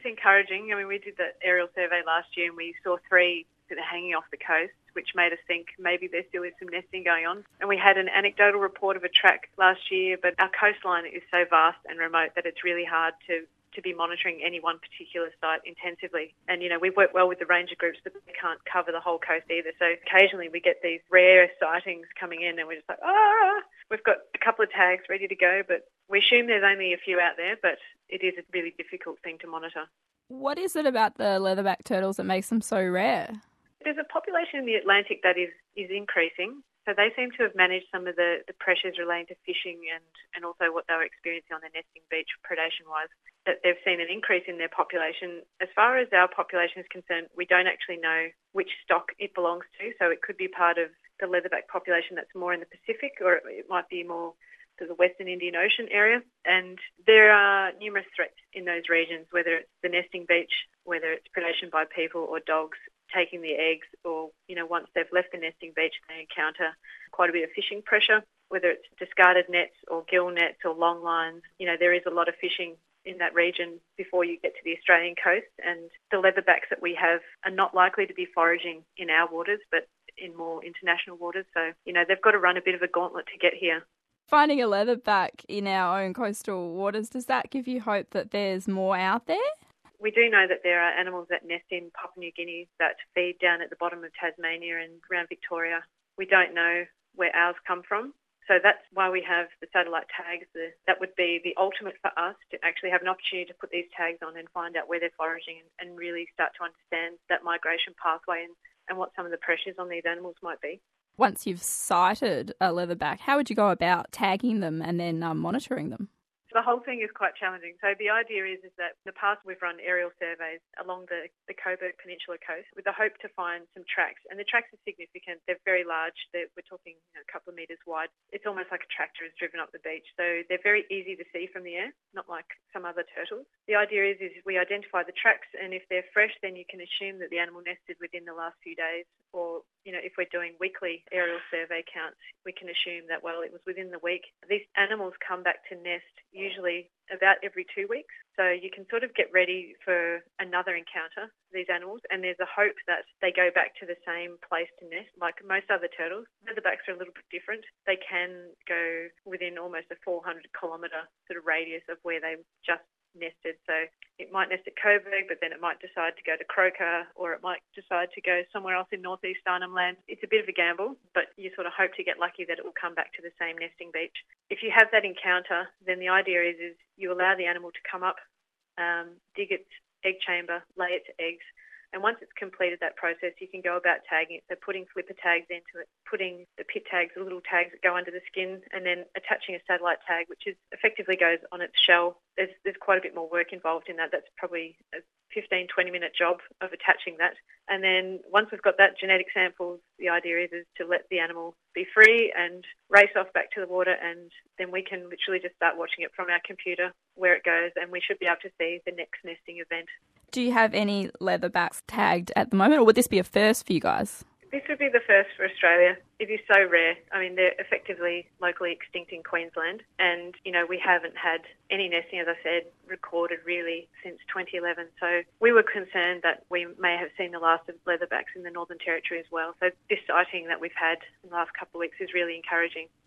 it's encouraging. I mean, we did the aerial survey last year and we saw 3 that are hanging off the coast, which made us think maybe there still is some nesting going on. And we had an anecdotal report of a track last year, but our coastline is so vast and remote that it's really hard to be monitoring any one particular site intensively. And, we work well with the ranger groups, but they can't cover the whole coast either. So occasionally we get these rare sightings coming in and we're just like, we've got a couple of tags ready to go, but we assume there's only a few out there, but it is a really difficult thing to monitor. What is it about the leatherback turtles that makes them so rare? There's a population in the Atlantic that is increasing. So they seem to have managed some of the pressures relating to fishing and also what they were experiencing on the nesting beach predation-wise, that they've seen an increase in their population. As far as our population is concerned, we don't actually know which stock it belongs to. So it could be part of the leatherback population that's more in the Pacific, or it might be more to the Western Indian Ocean area. And there are numerous threats in those regions, whether it's the nesting beach, whether it's predation by people or dogs taking the eggs, or, once they've left the nesting beach, they encounter quite a bit of fishing pressure, whether it's discarded nets or gill nets or long lines. There is a lot of fishing in that region before you get to the Australian coast, and the leatherbacks that we have are not likely to be foraging in our waters, but in more international waters. So, they've got to run a bit of a gauntlet to get here. Finding a leatherback in our own coastal waters, does that give you hope that there's more out there? We do know that there are animals that nest in Papua New Guinea that feed down at the bottom of Tasmania and around Victoria. We don't know where ours come from. So that's why we have the satellite tags. That would be the ultimate for us, to actually have an opportunity to put these tags on and find out where they're foraging and really start to understand that migration pathway and what some of the pressures on these animals might be. Once you've sighted a leatherback, how would you go about tagging them and then monitoring them? The whole thing is quite challenging. So the idea is that in the past we've run aerial surveys along the Coburg Peninsula coast with the hope to find some tracks. And the tracks are significant. They're very large. We're talking a couple of metres wide. It's almost like a tractor has driven up the beach. So they're very easy to see from the air, not like some other turtles. The idea is we identify the tracks, and if they're fresh, then you can assume that the animal nested within the last few days. Or, if we're doing weekly aerial survey counts, we can assume that, it was within the week. These animals come back to nest usually about every 2 weeks. So you can sort of get ready for another encounter for these animals, and there's a hope that they go back to the same place to nest. Like most other turtles, leatherbacks are a little bit different. They can go within almost a 400-kilometre sort of radius of where they just nested. So it might nest at Coburg, but then it might decide to go to Croker, or it might decide to go somewhere else in northeast Arnhem Land. It's a bit of a gamble, but you sort of hope to get lucky that it will come back to the same nesting beach. If you have that encounter, then the idea is you allow the animal to come up, dig its egg chamber, lay its eggs, and once it's completed that process, you can go about tagging it. So putting flipper tags into it, putting the pit tags, the little tags that go under the skin, and then attaching a satellite tag, which effectively goes on its shell. There's quite a bit more work involved in that. That's probably a 15, 20-minute job of attaching that. And then once we've got that genetic samples, the idea is to let the animal be free and race off back to the water, and then we can literally just start watching it from our computer where it goes, and we should be able to see the next nesting event. Do you have any leatherbacks tagged at the moment, or would this be a first for you guys? This would be the first for Australia. It is so rare. I mean, they're effectively locally extinct in Queensland, and, we haven't had any nesting, as I said, recorded really since 2011. So we were concerned that we may have seen the last of leatherbacks in the Northern Territory as well. So this sighting that we've had in the last couple of weeks is really encouraging.